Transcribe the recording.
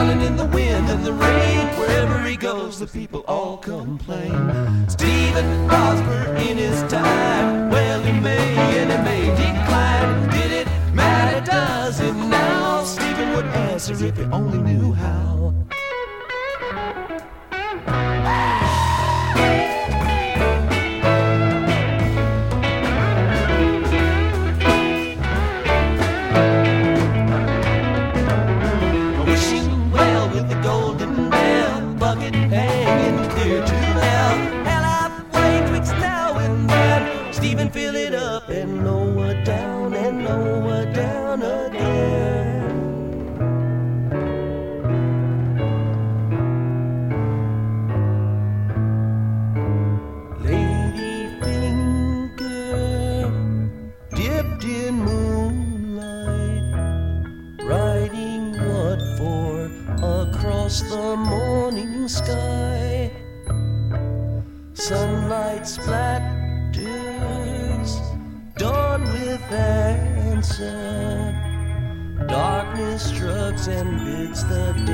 Howling in the wind and the rain. Wherever he goes, the people all complain. Stephen Hosmer in his time, well, he may and he may decline. Did it matter? Does it now? Stephen would answer if he only knew how. Wishing well with the golden bell, bucket hanging clear to hell. Hell, halfway twixt now and then. Stephen, fill it up and lower down and lower down again. Dipped in moonlight, writing what for across the morning sky. Sunlight splatters, dawn with answer. Darkness shrugs and bids the